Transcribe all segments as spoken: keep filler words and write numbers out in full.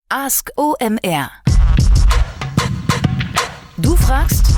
Ask O M R. Du fragst,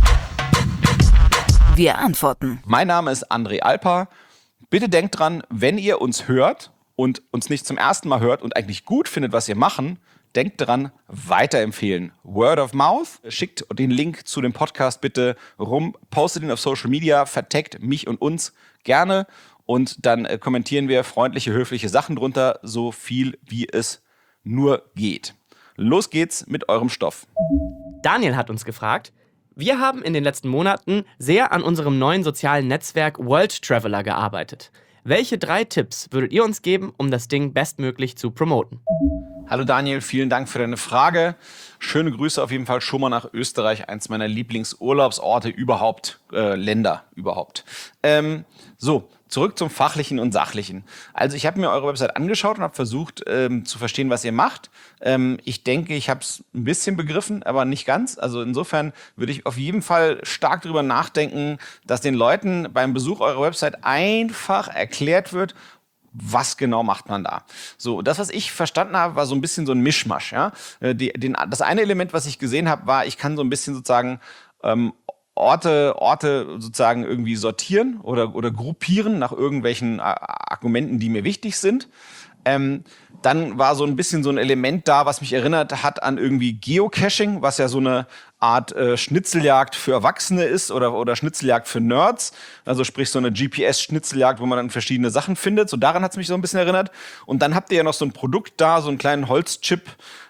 wir antworten. Mein Name ist André Alper. Bitte denkt dran, wenn ihr uns hört und uns nicht zum ersten Mal hört und eigentlich gut findet, was wir machen, denkt dran, weiterempfehlen. Word of Mouth. Schickt den Link zu dem Podcast bitte rum, postet ihn auf Social Media, vertaggt mich und uns gerne und dann äh, kommentieren wir freundliche, höfliche Sachen drunter, so viel wie es nur geht. Los geht's mit eurem Stoff. Daniel hat uns gefragt, wir haben in den letzten Monaten sehr an unserem neuen sozialen Netzwerk World Traveler gearbeitet. Welche drei Tipps würdet ihr uns geben, um das Ding bestmöglich zu promoten? Hallo Daniel, vielen Dank für deine Frage. Schöne Grüße auf jeden Fall schon mal nach Österreich, eins meiner Lieblingsurlaubsorte überhaupt, äh, Länder überhaupt. Ähm, so, zurück zum Fachlichen und Sachlichen. Also ich habe mir eure Website angeschaut und habe versucht ähm, zu verstehen, was ihr macht. Ähm, ich denke, ich habe es ein bisschen begriffen, aber nicht ganz. Also insofern würde ich auf jeden Fall stark darüber nachdenken, dass den Leuten beim Besuch eurer Website einfach erklärt wird, was genau macht man da? So, das, was ich verstanden habe, war so ein bisschen so ein Mischmasch. Ja? Die, den, das eine Element, was ich gesehen habe, war, ich kann so ein bisschen sozusagen ähm, Orte, Orte sozusagen irgendwie sortieren oder, oder gruppieren nach irgendwelchen äh, Argumenten, die mir wichtig sind. Ähm, dann war so ein bisschen so ein Element da, was mich erinnert hat an irgendwie Geocaching, was ja so eine Art äh, Schnitzeljagd für Erwachsene ist oder, oder Schnitzeljagd für Nerds. Also sprich so eine G P S-Schnitzeljagd, wo man dann verschiedene Sachen findet. So daran hat es mich so ein bisschen erinnert. Und dann habt ihr ja noch so ein Produkt da, so einen kleinen Holzchip,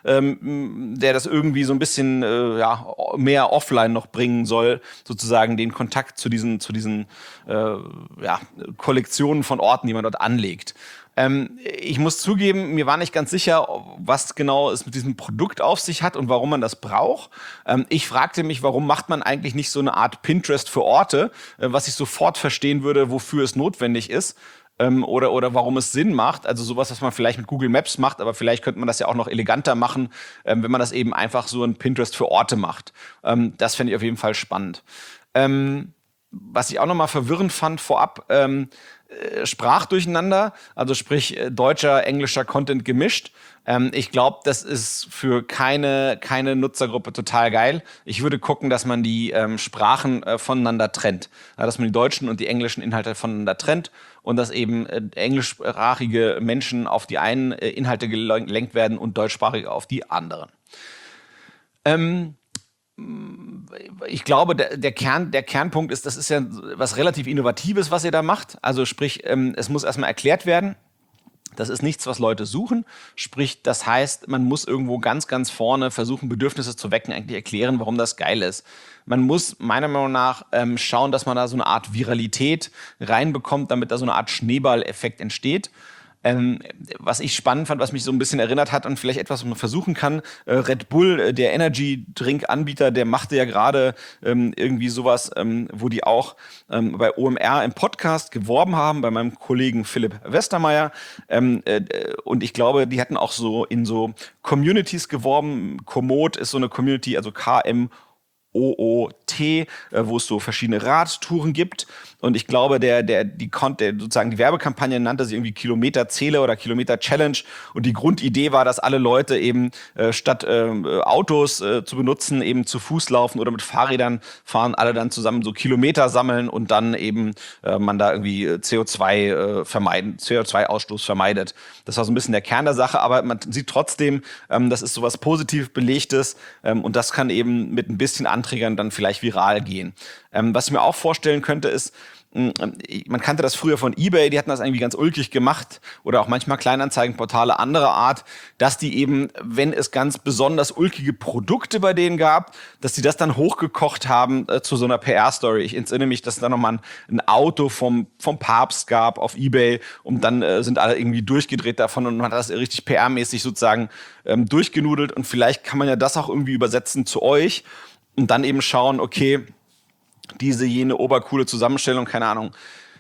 ähm, der das irgendwie so ein bisschen äh, ja, mehr offline noch bringen soll, sozusagen den Kontakt zu diesen, zu diesen äh, ja, Kollektionen von Orten, die man dort anlegt. Ähm, ich muss zugeben, mir war nicht ganz sicher, was genau es mit diesem Produkt auf sich hat und warum man das braucht. Ähm, ich fragte mich, warum macht man eigentlich nicht so eine Art Pinterest für Orte, äh, was ich sofort verstehen würde, wofür es notwendig ist. Ähm, oder, oder warum es Sinn macht. Also sowas, was man vielleicht mit Google Maps macht, aber vielleicht könnte man das ja auch noch eleganter machen, ähm, wenn man das eben einfach so ein Pinterest für Orte macht. Ähm, das fände ich auf jeden Fall spannend. Ähm, was ich auch noch mal verwirrend fand vorab, ähm, Sprachdurcheinander, also sprich deutscher, englischer Content gemischt. Ähm, ich glaube, das ist für keine, keine Nutzergruppe total geil. Ich würde gucken, dass man die ähm, Sprachen äh, voneinander trennt. Ja, dass man die deutschen und die englischen Inhalte voneinander trennt und dass eben äh, englischsprachige Menschen auf die einen äh, Inhalte gelenkt werden und deutschsprachige auf die anderen. Ähm, Ich glaube, der, der, Kern, der Kernpunkt ist, das ist ja was relativ Innovatives, was ihr da macht. Also sprich, ähm, es muss erstmal erklärt werden. Das ist nichts, was Leute suchen. Sprich, das heißt, man muss irgendwo ganz, ganz vorne versuchen, Bedürfnisse zu wecken, eigentlich erklären, warum das geil ist. Man muss meiner Meinung nach ähm, schauen, dass man da so eine Art Viralität reinbekommt, damit da so eine Art Schneeballeffekt entsteht. Ähm, was ich spannend fand, was mich so ein bisschen erinnert hat und vielleicht etwas, was man versuchen kann, äh, Red Bull, äh, der Energy-Drink-Anbieter, der machte ja gerade ähm, irgendwie sowas, ähm, wo die auch ähm, bei O M R im Podcast geworben haben, bei meinem Kollegen Philipp Westermeier. Ähm, äh, und ich glaube, die hatten auch so in so Communities geworben. Komoot ist so eine Community, also K M O O T, wo es so verschiedene Radtouren gibt. Und ich glaube, der, der, die, der, sozusagen die Werbekampagne nannte sich irgendwie Kilometerzähler oder Kilometer-Challenge. Und die Grundidee war, dass alle Leute eben äh, statt äh, Autos äh, zu benutzen, eben zu Fuß laufen oder mit Fahrrädern fahren, alle dann zusammen so Kilometer sammeln und dann eben äh, man da irgendwie C O zwei äh, vermeiden, C O zwei Ausstoß vermeidet. Das war so ein bisschen der Kern der Sache, aber man sieht trotzdem, ähm, das ist sowas positiv Belegtes ähm, und das kann eben mit ein bisschen Anträgern dann vielleicht viral gehen. Ähm, was ich mir auch vorstellen könnte, ist, man kannte das früher von eBay, die hatten das irgendwie ganz ulkig gemacht oder auch manchmal Kleinanzeigenportale anderer Art, dass die eben, wenn es ganz besonders ulkige Produkte bei denen gab, dass die das dann hochgekocht haben äh, zu so einer P R-Story. Ich erinnere mich, dass es da nochmal ein, ein Auto vom, vom Papst gab auf eBay und dann äh, sind alle irgendwie durchgedreht davon und man hat das richtig P R-mäßig sozusagen ähm, durchgenudelt und vielleicht kann man ja das auch irgendwie übersetzen zu euch und dann eben schauen, okay, diese, jene obercoole Zusammenstellung, keine Ahnung,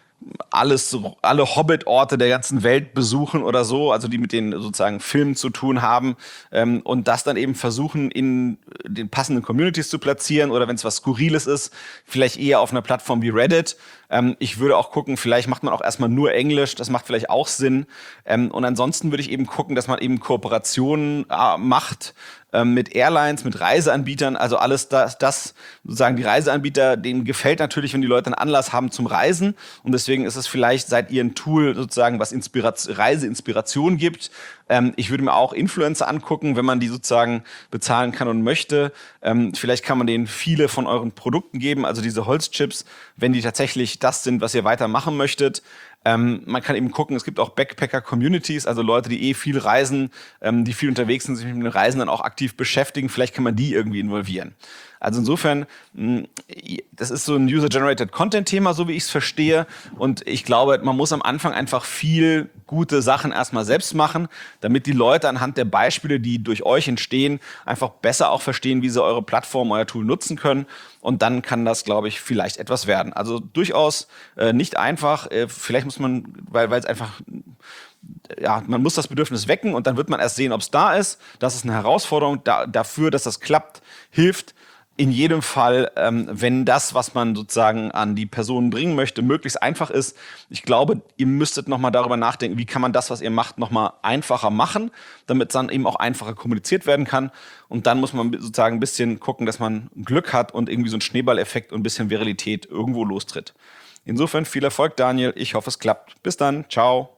alles, alle Hobbit-Orte der ganzen Welt besuchen oder so, also die mit den sozusagen Filmen zu tun haben ähm, und das dann eben versuchen, in den passenden Communities zu platzieren oder wenn es was Skurriles ist, vielleicht eher auf einer Plattform wie Reddit, Ähm, ich würde auch gucken, vielleicht macht man auch erstmal nur Englisch, das macht vielleicht auch Sinn. Ähm, und ansonsten würde ich eben gucken, dass man eben Kooperationen äh, macht ähm, mit Airlines, mit Reiseanbietern, also alles das, das sozusagen die Reiseanbieter, denen gefällt natürlich, wenn die Leute einen Anlass haben zum Reisen. Und deswegen ist es vielleicht, seid ihr ein Tool sozusagen, was Inspiration, Reiseinspiration gibt. Ähm, ich würde mir auch Influencer angucken, wenn man die sozusagen bezahlen kann und möchte. Ähm, vielleicht kann man denen viele von euren Produkten geben, also diese Holzchips, wenn die tatsächlich das sind, was ihr weitermachen möchtet. Ähm, man kann eben gucken, es gibt auch Backpacker-Communities, also Leute, die eh viel reisen, ähm, die viel unterwegs sind, sich mit den Reisen dann auch aktiv beschäftigen. Vielleicht kann man die irgendwie involvieren. Also insofern, mh, das ist so ein User-Generated Content-Thema, so wie ich es verstehe. Und ich glaube, man muss am Anfang einfach viel gute Sachen erstmal selbst machen, damit die Leute anhand der Beispiele, die durch euch entstehen, einfach besser auch verstehen, wie sie eure Plattform, euer Tool nutzen können. Und dann kann das, glaube ich, vielleicht etwas werden. Also durchaus äh, nicht einfach. Äh, vielleicht muss man, weil weil es einfach, ja, man muss das Bedürfnis wecken und dann wird man erst sehen, ob es da ist. Das ist eine Herausforderung. Da, dafür, dass das klappt, hilft in jedem Fall, ähm, wenn das, was man sozusagen an die Personen bringen möchte, möglichst einfach ist. Ich glaube, ihr müsstet nochmal darüber nachdenken, wie kann man das, was ihr macht, nochmal einfacher machen, damit es dann eben auch einfacher kommuniziert werden kann. Und dann muss man sozusagen ein bisschen gucken, dass man Glück hat und irgendwie so einen Schneeballeffekt und ein bisschen Viralität irgendwo lostritt. Insofern viel Erfolg, Daniel. Ich hoffe, es klappt. Bis dann. Ciao.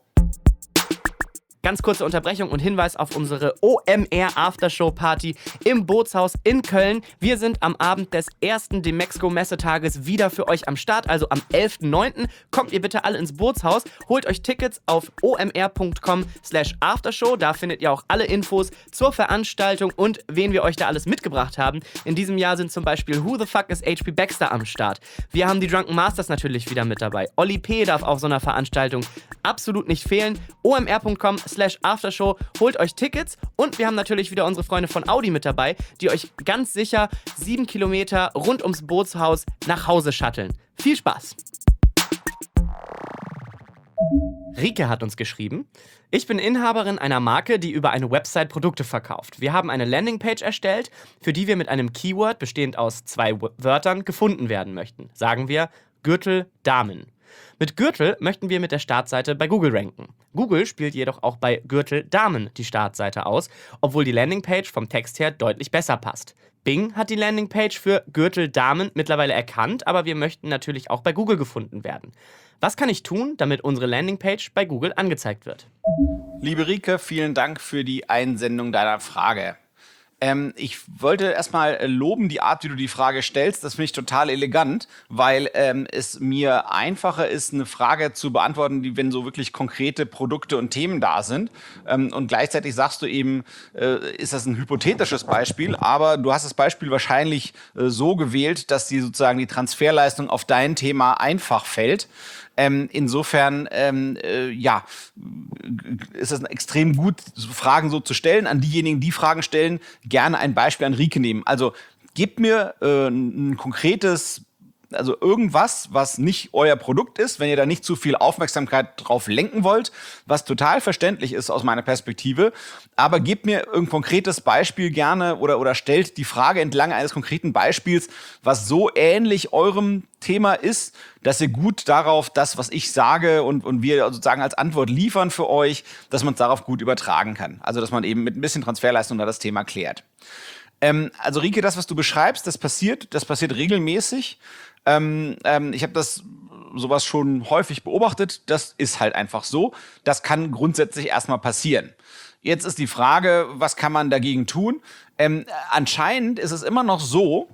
Ganz kurze Unterbrechung und Hinweis auf unsere O M R Aftershow Party im Bootshaus in Köln. Wir sind am Abend des ersten Demexco Messetages wieder für euch am Start, also am elften neunten Kommt ihr bitte alle ins Bootshaus, holt euch Tickets auf omr.com slash aftershow. Da findet ihr auch alle Infos zur Veranstaltung und wen wir euch da alles mitgebracht haben. In diesem Jahr sind zum Beispiel Who the Fuck is H P Baxter am Start. Wir haben die Drunken Masters natürlich wieder mit dabei. Olli P. darf auf so einer Veranstaltung absolut nicht fehlen. omr.com slash aftershow, holt euch Tickets und wir haben natürlich wieder unsere Freunde von Audi mit dabei, die euch ganz sicher sieben Kilometer rund ums Bootshaus nach Hause shutteln. Viel Spaß! Rike hat uns geschrieben: Ich bin Inhaberin einer Marke, die über eine Website Produkte verkauft. Wir haben eine Landingpage erstellt, für die wir mit einem Keyword bestehend aus zwei Wörtern gefunden werden möchten. Sagen wir Gürtel Damen. Mit Gürtel möchten wir mit der Startseite bei Google ranken. Google spielt jedoch auch bei Gürtel Damen die Startseite aus, obwohl die Landingpage vom Text her deutlich besser passt. Bing hat die Landingpage für Gürtel Damen mittlerweile erkannt, aber wir möchten natürlich auch bei Google gefunden werden. Was kann ich tun, damit unsere Landingpage bei Google angezeigt wird? Liebe Rike, vielen Dank für die Einsendung deiner Frage. Ähm, ich wollte erstmal loben, die Art, wie du die Frage stellst. Das finde ich total elegant, weil ähm, es mir einfacher ist, eine Frage zu beantworten, die, wenn so wirklich konkrete Produkte und Themen da sind. Ähm, und gleichzeitig sagst du eben, äh, ist das ein hypothetisches Beispiel, aber du hast das Beispiel wahrscheinlich äh, so gewählt, dass die sozusagen die Transferleistung auf dein Thema einfach fällt. Ähm, insofern, ähm, äh, ja, ist es extrem gut, so Fragen so zu stellen. An diejenigen, die Fragen stellen, gerne ein Beispiel an Rike nehmen. Also gebt mir äh, ein konkretes, also irgendwas, was nicht euer Produkt ist, wenn ihr da nicht zu viel Aufmerksamkeit drauf lenken wollt, was total verständlich ist aus meiner Perspektive. Aber gebt mir ein konkretes Beispiel gerne oder, oder stellt die Frage entlang eines konkreten Beispiels, was so ähnlich eurem Thema ist, dass ihr gut darauf das, was ich sage und, und wir sozusagen als Antwort liefern für euch, dass man es darauf gut übertragen kann. Also dass man eben mit ein bisschen Transferleistung da das Thema klärt. Ähm, also Rike, das, was du beschreibst, das passiert, das passiert regelmäßig. Ähm, ähm, ich habe das sowas schon häufig beobachtet. Das ist halt einfach so. Das kann grundsätzlich erstmal passieren. Jetzt ist die Frage, was kann man dagegen tun? Ähm, anscheinend ist es immer noch so,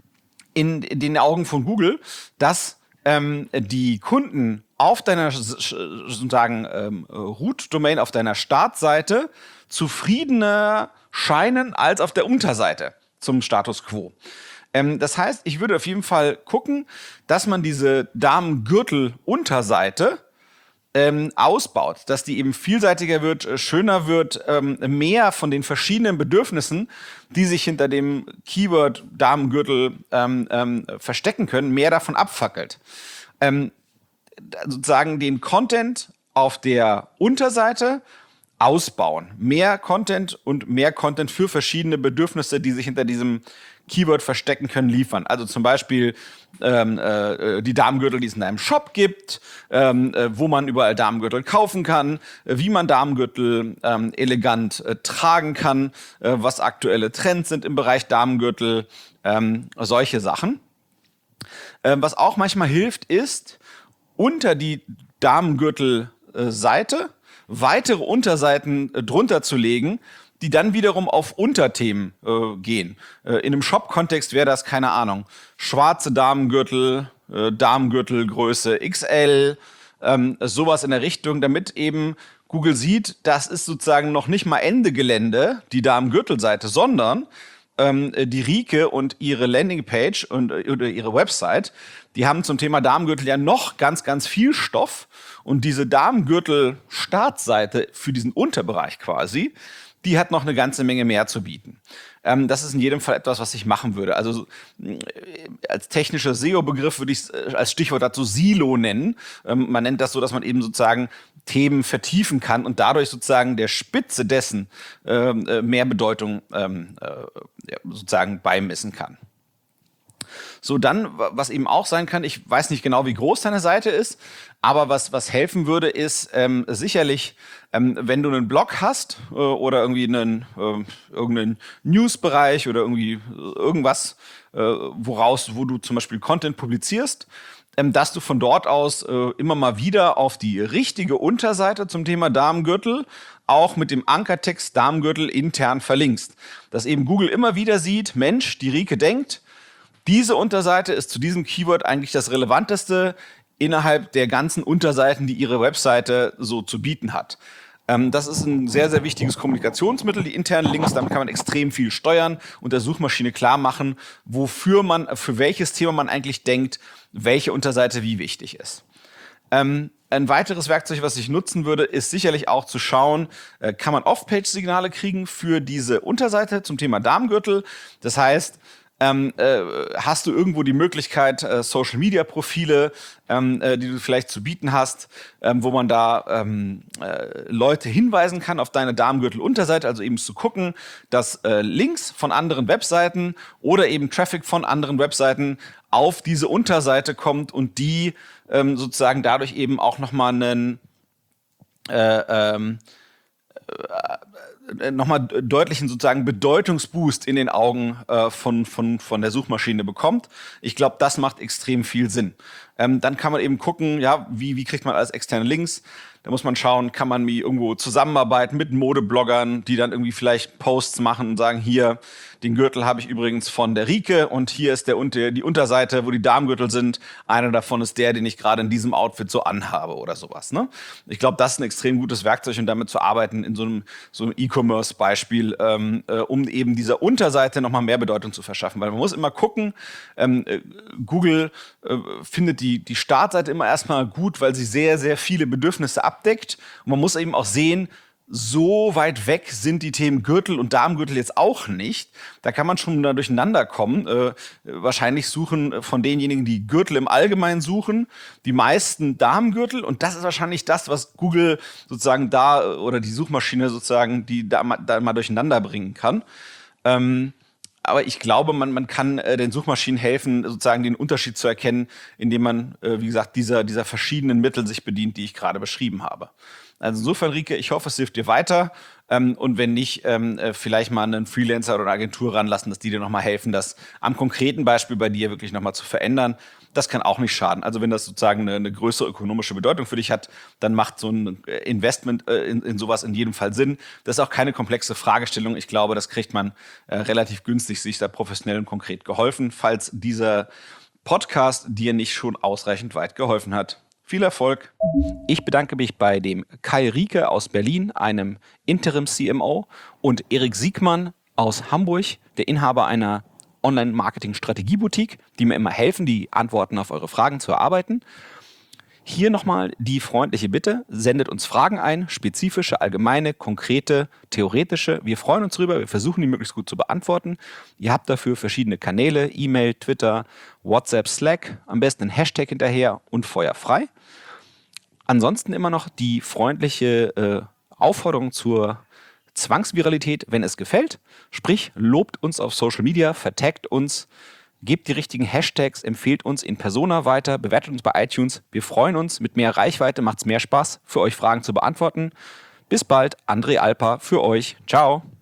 in, in den Augen von Google, dass ähm, die Kunden auf deiner sozusagen ähm, Root-Domain, auf deiner Startseite zufriedener scheinen als auf der Unterseite zum Status Quo. Ähm, das heißt, ich würde auf jeden Fall gucken, dass man diese Damengürtel-Unterseite ähm, ausbaut, dass die eben vielseitiger wird, schöner wird, ähm, mehr von den verschiedenen Bedürfnissen, die sich hinter dem Keyword Damengürtel ähm, ähm, verstecken können, mehr davon abfackelt. Ähm, sozusagen den Content auf der Unterseite ausbauen. Mehr Content und mehr Content für verschiedene Bedürfnisse, die sich hinter diesem Keyword verstecken können, liefern. Also zum Beispiel ähm, äh, die Damengürtel, die es in einem Shop gibt, ähm, äh, wo man überall Damengürtel kaufen kann, äh, wie man Damengürtel ähm, elegant äh, tragen kann, äh, was aktuelle Trends sind im Bereich Damengürtel, ähm, solche Sachen. Ähm, was auch manchmal hilft, ist unter die Damengürtel-Seite weitere Unterseiten äh, drunter zu legen, die dann wiederum auf Unterthemen äh, gehen. Äh, in einem Shop-Kontext wäre das, keine Ahnung, schwarze Damengürtel, äh, Damengürtelgröße X L, ähm, sowas in der Richtung, damit eben Google sieht, das ist sozusagen noch nicht mal Ende Gelände, die Damengürtelseite, sondern ähm, die Rike und ihre Landingpage und äh, oder ihre Website, die haben zum Thema Damengürtel ja noch ganz, ganz viel Stoff. Und diese Damengürtel-Startseite für diesen Unterbereich quasi, die hat noch eine ganze Menge mehr zu bieten. Ähm, das ist in jedem Fall etwas, was ich machen würde. Also äh, als technischer S E O-Begriff würde ich es äh, als Stichwort dazu Silo nennen. Ähm, man nennt das so, dass man eben sozusagen Themen vertiefen kann und dadurch sozusagen der Spitze dessen äh, mehr Bedeutung ähm, äh, sozusagen beimessen kann. So, dann, was eben auch sein kann, ich weiß nicht genau, wie groß deine Seite ist, aber was, was helfen würde, ist ähm, sicherlich, ähm, wenn du einen Blog hast äh, oder irgendwie einen äh, irgendeinen Newsbereich oder irgendwie irgendwas, äh, woraus, wo du zum Beispiel Content publizierst, ähm, dass du von dort aus äh, immer mal wieder auf die richtige Unterseite zum Thema Damengürtel auch mit dem Ankertext Damengürtel intern verlinkst. Dass eben Google immer wieder sieht, Mensch, die Rike denkt, diese Unterseite ist zu diesem Keyword eigentlich das Relevanteste innerhalb der ganzen Unterseiten, die ihre Webseite so zu bieten hat. Ähm, das ist ein sehr, sehr wichtiges Kommunikationsmittel, die internen Links. Damit kann man extrem viel steuern und der Suchmaschine klar machen, wofür man, für welches Thema man eigentlich denkt, welche Unterseite wie wichtig ist. Ähm, ein weiteres Werkzeug, was ich nutzen würde, ist sicherlich auch zu schauen, äh, kann man Off-Page-Signale kriegen für diese Unterseite zum Thema Damengürtel. Das heißt, Ähm, äh, hast du irgendwo die Möglichkeit, äh, Social-Media-Profile, ähm, äh, die du vielleicht zu bieten hast, ähm, wo man da ähm, äh, Leute hinweisen kann auf deine Damengürtel-Unterseite, also eben zu gucken, dass äh, Links von anderen Webseiten oder eben Traffic von anderen Webseiten auf diese Unterseite kommt und die ähm, sozusagen dadurch eben auch nochmal einen äh, ähm, äh, nochmal deutlichen sozusagen Bedeutungsboost in den Augen äh, von, von, von der Suchmaschine bekommt. Ich glaube, das macht extrem viel Sinn. Ähm, dann kann man eben gucken, ja, wie, wie kriegt man alles externe Links? Da muss man schauen, kann man wie irgendwo zusammenarbeiten mit Modebloggern, die dann irgendwie vielleicht Posts machen und sagen, hier, den Gürtel habe ich übrigens von der Rike und hier ist der unter, die Unterseite, wo die Damengürtel sind. Einer davon ist der, den ich gerade in diesem Outfit so anhabe oder sowas. Ne? Ich glaube, das ist ein extrem gutes Werkzeug, um damit zu arbeiten in so einem, so einem E-Commerce-Beispiel, ähm, äh, um eben dieser Unterseite nochmal mehr Bedeutung zu verschaffen. Weil man muss immer gucken, ähm, äh, Google äh, findet die, die Startseite immer erstmal gut, weil sie sehr, sehr viele Bedürfnisse abdeckt. Und man muss eben auch sehen, so weit weg sind die Themen Gürtel und Damengürtel jetzt auch nicht. Da kann man schon da durcheinander kommen. Äh, wahrscheinlich suchen von denjenigen, die Gürtel im Allgemeinen suchen, die meisten Damengürtel. Und das ist wahrscheinlich das, was Google sozusagen da oder die Suchmaschine sozusagen, die da mal, da mal durcheinander bringen kann. Ähm, aber ich glaube, man, man kann äh, den Suchmaschinen helfen, sozusagen den Unterschied zu erkennen, indem man, äh, wie gesagt, dieser, dieser verschiedenen Mittel sich bedient, die ich gerade beschrieben habe. Also insofern, Rike, ich hoffe, es hilft dir weiter. Ähm, und wenn nicht, ähm, äh, vielleicht mal einen Freelancer oder eine Agentur ranlassen, dass die dir nochmal helfen, das am konkreten Beispiel bei dir wirklich nochmal zu verändern. Das kann auch nicht schaden. Also wenn das sozusagen eine, eine größere ökonomische Bedeutung für dich hat, dann macht so ein Investment äh, in, in sowas in jedem Fall Sinn. Das ist auch keine komplexe Fragestellung. Ich glaube, das kriegt man äh, relativ günstig, sich da professionell und konkret geholfen, falls dieser Podcast dir nicht schon ausreichend weit geholfen hat. Viel Erfolg. Ich bedanke mich bei dem Kai Rieke aus Berlin, einem Interim-C M O, und Erik Siegmann aus Hamburg, der Inhaber einer Online-Marketing-Strategie-Boutique, die mir immer helfen, die Antworten auf eure Fragen zu erarbeiten. Hier nochmal die freundliche Bitte, sendet uns Fragen ein, spezifische, allgemeine, konkrete, theoretische. Wir freuen uns drüber, wir versuchen die möglichst gut zu beantworten. Ihr habt dafür verschiedene Kanäle, E-Mail, Twitter, WhatsApp, Slack, am besten ein Hashtag hinterher und feuerfrei. Ansonsten immer noch die freundliche äh, Aufforderung zur Zwangsviralität, wenn es gefällt. Sprich, lobt uns auf Social Media, vertaggt uns, gebt die richtigen Hashtags, empfehlt uns in Persona weiter, bewertet uns bei iTunes. Wir freuen uns. Mit mehr Reichweite macht es mehr Spaß, für euch Fragen zu beantworten. Bis bald, André Alpa für euch. Ciao.